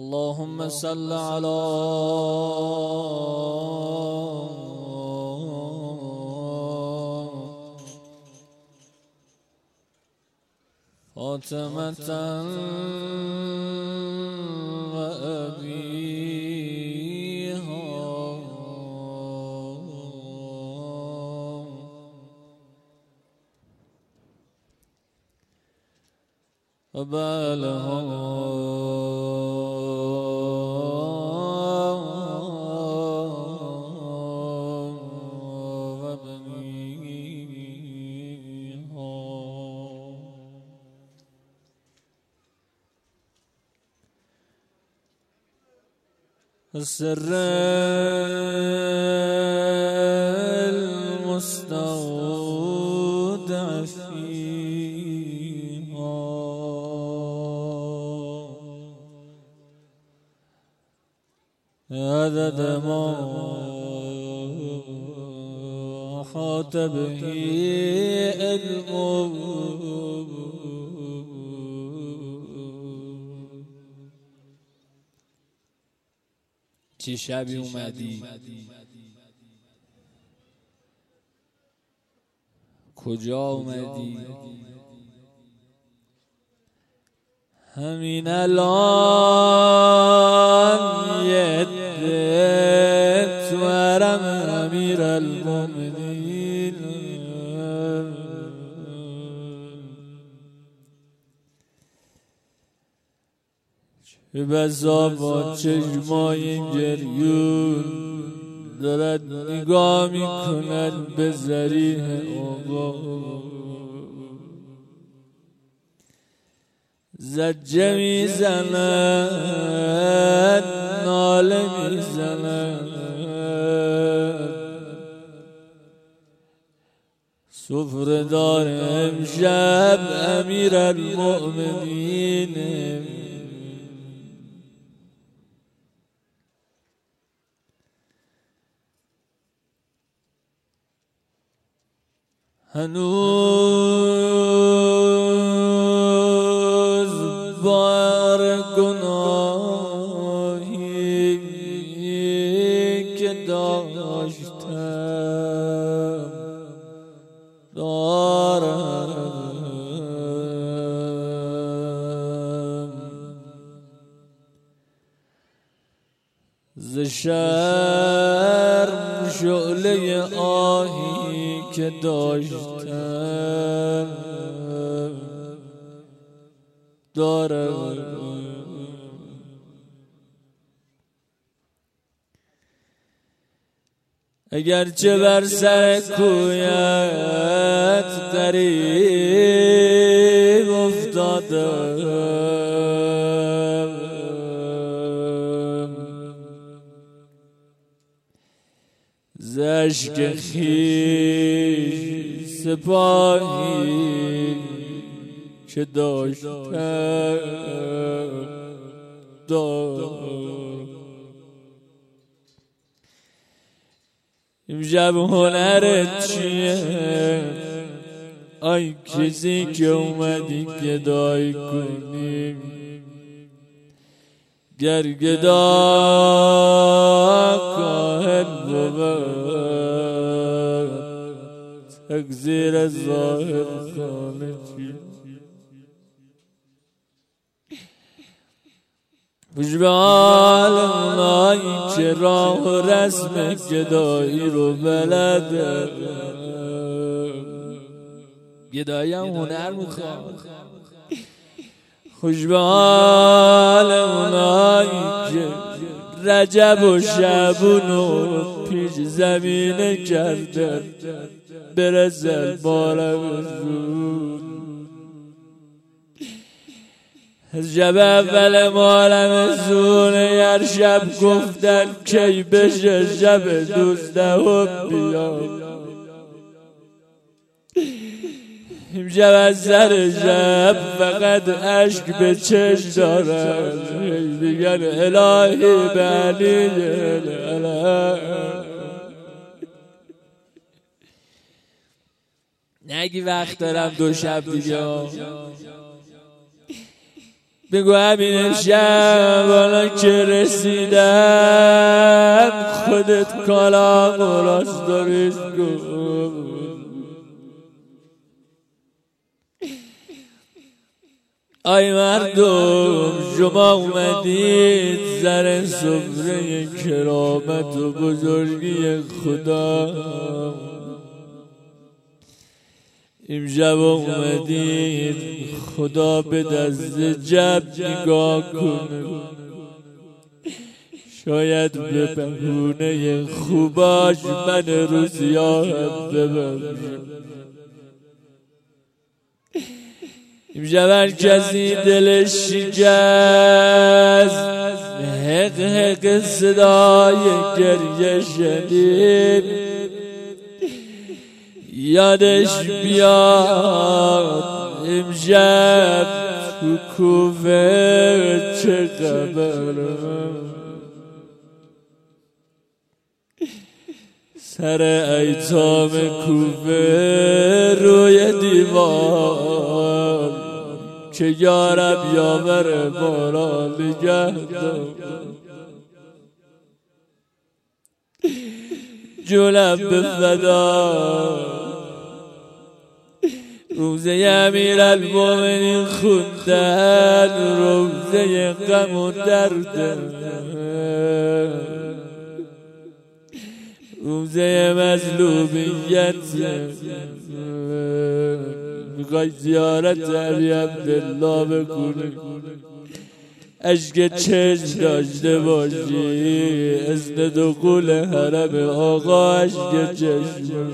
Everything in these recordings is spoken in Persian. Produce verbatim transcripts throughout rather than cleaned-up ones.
اللهم صل على فاطمة وأبيها وبالها السر المستودع فيها عدد ما أحاط به علمه چه شبی اومدی کجا اومدی همین الان یه دت ورم امیر المؤمنین چه بسا با چشمای گریون دارد نگاه میکند به ذریح آقا زجه میزند ناله میزند سفره دار امشب امیر المؤمنین هنوز بار گناهی که داشتم دارم ز شرم شعله آهی که داشتم دارم اگرچه بر سر کویت غریب افتادم ز اشک خویش سپاهی که داشتم دارم امشب هنرت چیه آی کسی که اومدی گدای کنی گر گدا کاهل بود تقصیر ظاهر خانه چی خوش به حال اونایی که راه و رسم گدایی رو بلده گدایی هم هنر میخواد خوش به حال اونایی که رجب و شعبون و پیش زمینه کرده برسل بارم زود از شب اول مالم زونه هر شب گفتن کی بشه شب دوزدهم بیاد امشب از سر شب فقط عشق به چشم دارم میگن الهی به علی نگی وقت دارم دو شب دیگه بگو همین امشب حالا که رسیدم خودت کالا راست داریش کن. ای مردم شما اومدید زر سفره کرامت و بزرگی خدا، امشب اومدید خدا به دست جب نگاه کنه، شاید به بهونه خوباش من روزیاه ببخشه. امشب هر کسی دلش شکست حق حق صدای گریه شنید یادش بیاد امشب تو کوفه چه خبره. سر ایتام کوفه روی دیوار که یارب یاور ما نگه دار. جونم به فدا روزه امیرالمومنین خوندن روزه غم و درد، روزه مظلومیت. میخوای زیارت علی عبدالله بکنی عشق چشم داشته باشی اذن دخول حرم آقا عشق چشم.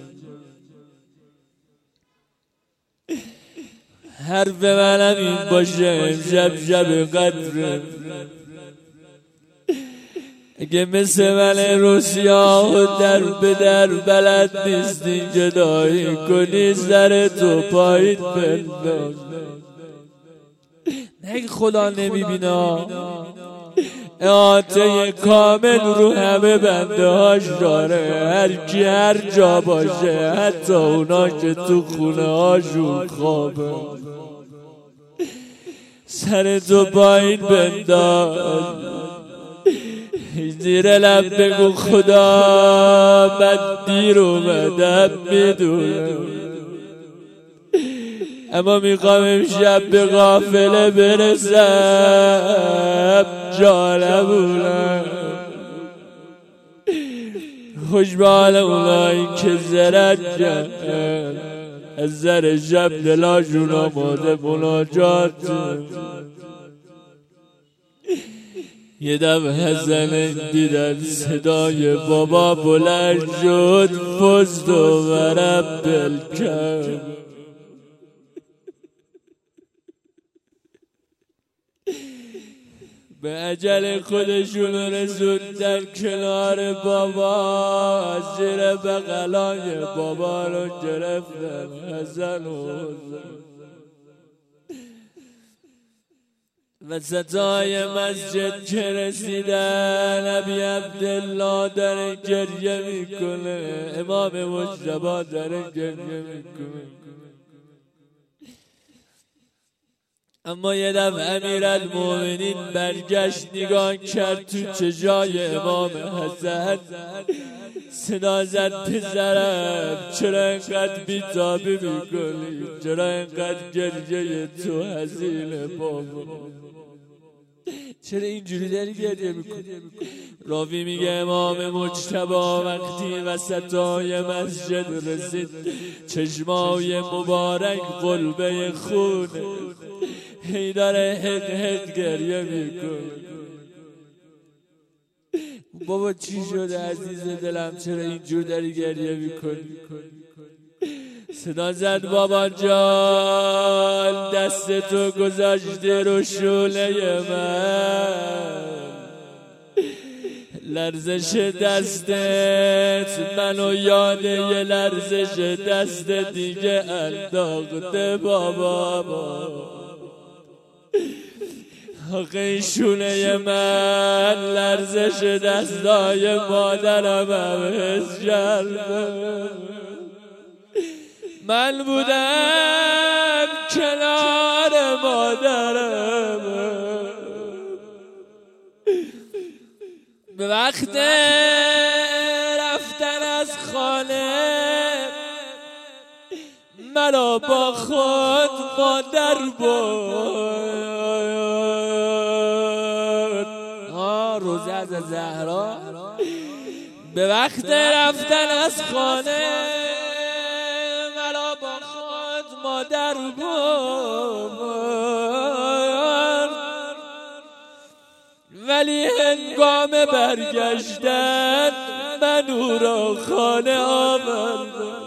حرف منم این باشه امشب شب قدره، اگه مثل من روسیا در به در بلد نیستی جدایی کنی سر تو پایین بنداز. نگه خدا نمیبینا احاطه کامل رو همه بنده هاش داره، هر کی هر جا باشه حتی اونا که تو خونه هاشون خوابه. سر تو پایین بنداز زیر لب بگو خدا من دیر اومدم میدونم، اما میخوام امشب به قافله برسم جانمونم. خوش به حال اونایی که زرنگن از زر شب دلاشون آماده مناجات. یه دفعه حسن دیدن صدای بابا بلند شد فزت و ورب بالکعبه. به اجل خودشون رسوندن کنار بابا، زیر بغلای بابا رو گرفتن حسن و حسین. وسطای مسجد که رسیدن ابی عبدالله داره گریه میکنه، امام مجتبی داره گریه میکنه. اما یه دفعه امیرالمومنین برگشت نگاه کرد تو چشای امام حسن، صدا زد پسرم چرا اینقدر بیتابی میکنی، چرا اینقدر گریه تو حزینه بابا، چرا اینجوری داری گریه میکنی؟ راوی میگه امام مجتبی وقتی وسطای مسجد رسید چشمای مبارک قلبه خونه، هی داره حق حق گریه میکنه. بابا چی شده عزیز دلم چرا اینجور داری گریه میکنی؟ صدا زد بابا جان دست تو گذاشته رو شوله من، لرزش دستت منو یاد یه لرزش دست دیگه انداخته بابا. آخه شونه من لرزش دستای مادرم هم حس کرده. من بودم کنار مادرم به وقت رفتن از خانه مرا با خود مادر برد. ها روزه از زهرا به وقت رفتن از خانه مرا با خود مادر برد، ولی هنگام برگشتن من او را خانه آوردم.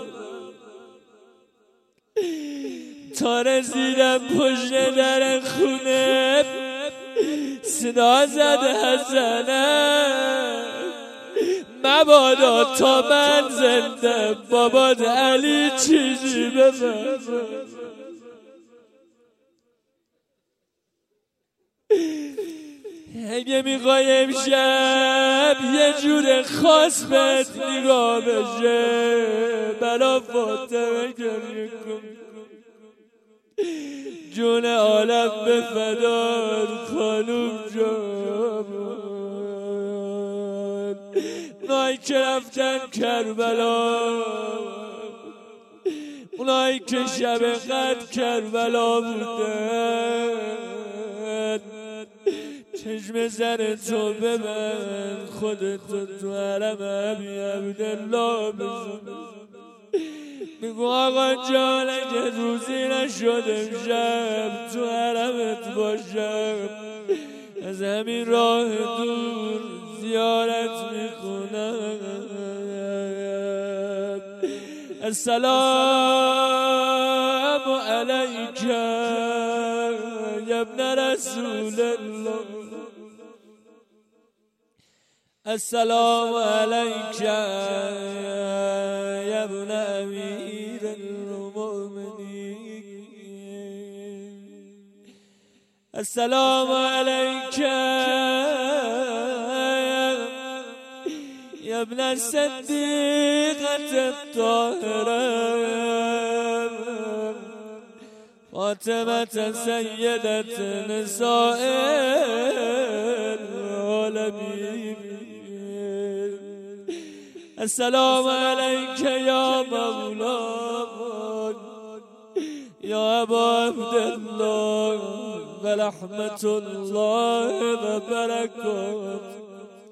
تا رسیدم پشت در خونه صدا زده حسنه مبادا تا من زنده بابات علی چیزی بفهم. اگه میخوای امشب یه جور خاص بهت نگاه بشه برا فاطمه گریه کن، جون عالم به فدار خانوم جان. اونایی که رفتن کربلا، اونایی که شب قدر کربلا بودن، چشم زن تو ببند، خودتو تو حرم ابی عبدالله بزن. بگو آقا جان اگه روزی نشد امشب تو حرمت باشم، از همین راه دور زیارت میکنم. السلام علیک یا ابن رسول الله، السلام علیک یا ابن امیر المؤمنین، السلام علیک یا ابن الصدیقة الطاهرة فاطمة سیدة نساء العالمین. السلام علیک یا مولانا یا ابا عبدالله و رحمت الله و برکاته.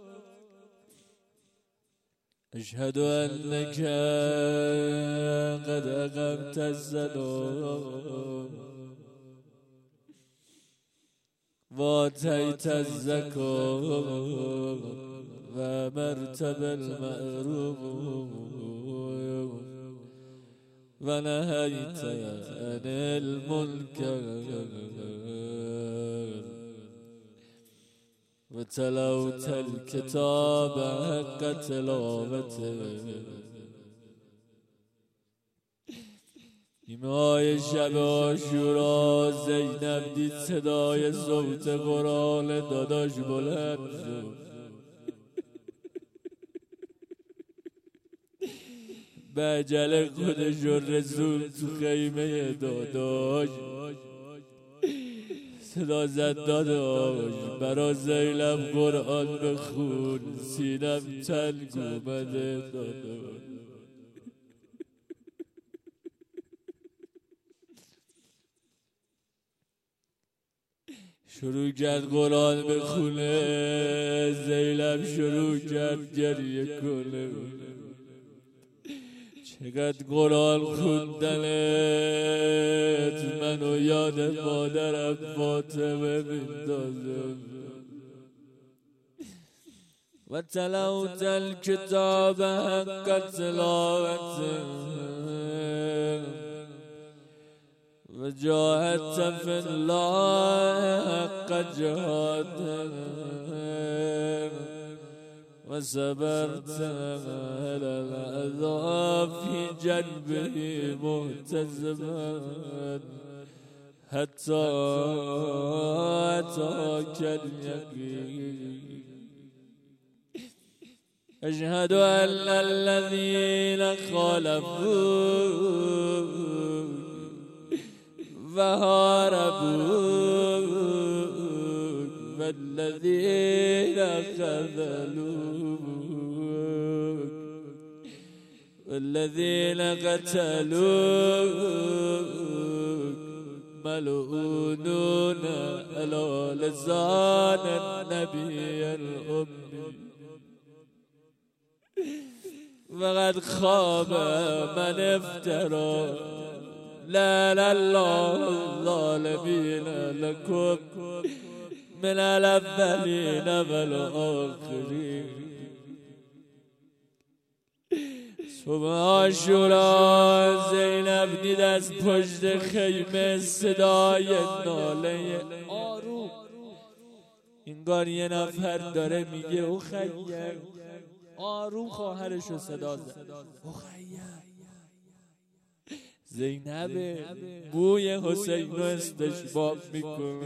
اشهد انک قد اقمت الصلاة و آتیت الزکاة و امرت بالمعروف و نهیت عن المنکر و تلوت الکتاب حق تلاوته. نیمه‌های شب عاشورا زینب دید صدای صوت قرآن داداش بلند شد. به عجله خودش رسول تو خیمه داداش، صدا زد داداش برا زینب قرآن بخون، سینم تنگ اومده داداش. شروع کرد قرآن بخونه، زینب شروع کرد گریه کنه. چقدر قرآن خوندنت منو یاد مادرم فاطمه میندازه. و تلوت الکتاب حق تلاوته و جاهدت فی الله حق جهاده و صبرت علی العذاب فی جنبه محتسبا حتی اتاک الیقین. اشهد ان الذین خالفوا و هاربوک والذین خذلوک والذین قتلوک ملعونون علی لسان النبی الأمی وقد خاب من افترى لا الله الظالمین لكم من الاولین والآخرین. صبح عاشورا زینب دید از پشت خیمه صدای ناله آروم، انگار یه نفر داره میگه او خیر. آروم خواهرش رو صدا زد، او خیر. زینب بوی حسین رو استشباب میکنه،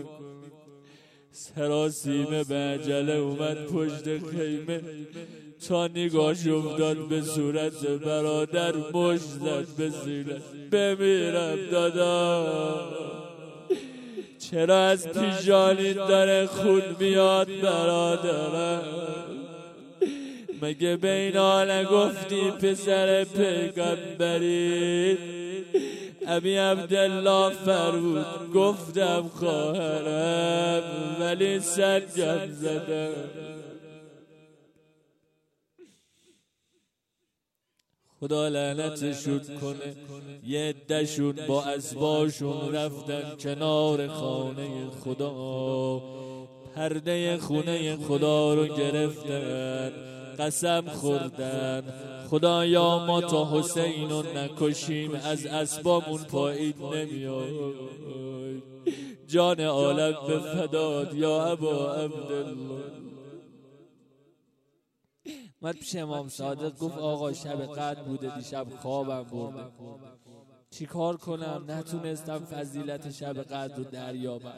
سراسیمه به عجله اومد پشت خیمه، تا نگاهش افتاد به صورت برادر مشت زد به زیرش. بمیرم دادا، چرا از پیشانیت داره خون میاد برادرم؟ مگه به اینا نگفتی پسر پیغمبری؟ ابی عبدالله فرمود گفتم خواهرم ولی سنگم زدم. خدا لعنتشون کنه. یه عده‌شون با اسباشون رفتن کنار خانه خدا، پرده خونه خدا رو گرفتن، قسم خوردن خدایا ما تا حسین رو نکشیم از اسبامون پایین نمیاد. جان عالم به فدات یا ابا عبدالله. اومد پیش امام صادق گفت آقا شب قدر بوده، دیشب خوابم برده، چی کار کنم؟ نتونستم فضیلت شب قدر رو دریابم.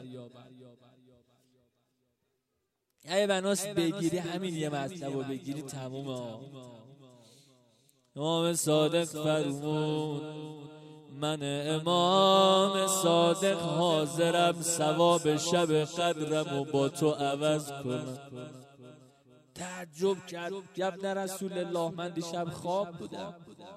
اگه بناس بگیری همین یه مطلب رو بگیری تموم ها. امام صادق فرمود من امام صادق حاضرم ثواب شب قدرم و با تو عوض کنم. تعجب کرد، گفت نه رسول الله من دیشب خواب بودم.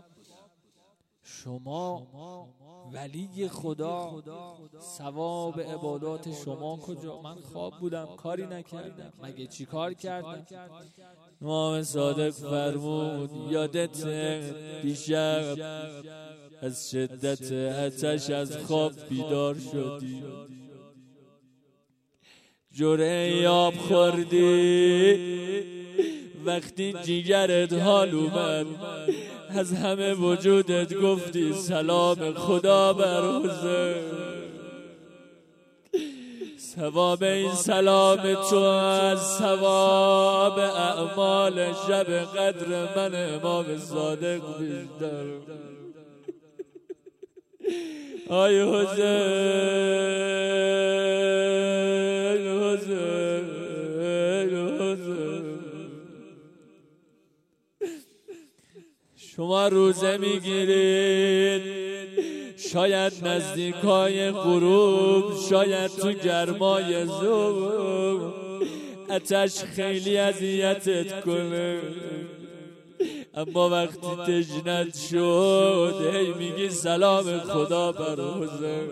شما ولی خدا، ثواب عبادات شما کجا؟ من خواب بودم کاری نکردم. مگه چی کار کردم؟ امام صادق فرمود یادت دیشب از شدت آتش از خواب بیدار شدی، جرعه آب خوردی، وقتی جیگرت حال اومد از همه وجودت گفتی سلام خدا بر حسین. ثواب این سلام تو از ثواب اعمال شب قدر من امام صادق بیشتر. آی حسین حسین حسین، شما روزه میگیرید، شاید نزدیکای غروب، شاید تو گرمای ظهر آتش خیلی اذیتت کنه، اما وقتی تشنت شد هی میگی سلام خدا بر حسین.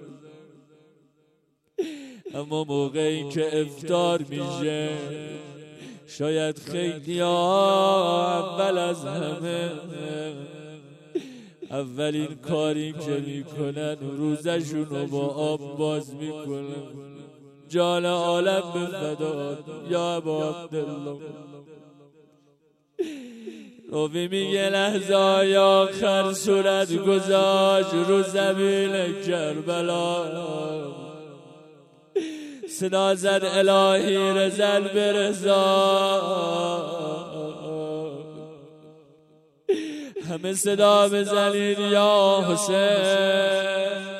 اما موقعی که افطار میشه شاید خیلی ها اول از همه اولین کاری که میکنن روزشون رو با آب باز میکنن. جان عالم به فدات یا ابا عبدالله. روی میگه لحظه های آخر صورت گذاشت رو زمین کربلا، صدا زد الهی رزل برزا، همه صدا بزنید یا حسین.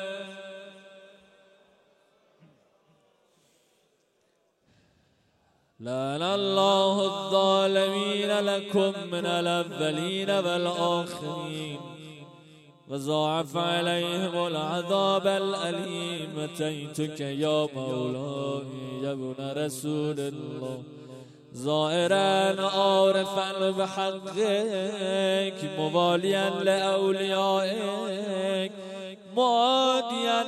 لعن الله الظالمین لكم من الاولین والآخرین وضاعف عليهم العذاب الأليم. أتيتك يا مولاي يا ابن رسول الله زائرا عارفا بحقك مواليا لأوليائك معاديا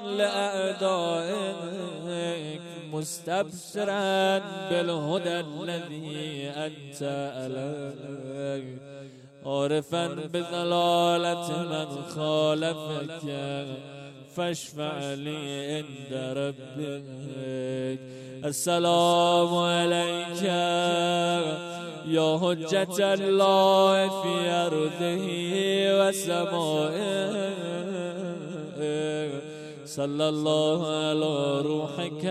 لأعدائك مستبشرا بالهدى الذي أنت عليه عارفا بضلالة من خالفك فاشفع لي عند ربك. السلام عليك يا حجة الله في أرضه وسمائه صلى الله على روحك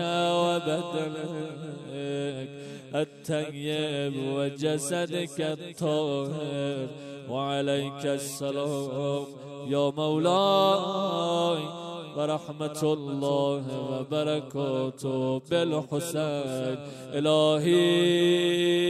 وبدنك الطيب وجسدك الطاهر وعليك السلام يا مولاي ورحمة الله وبركاته بالحسين. إلهي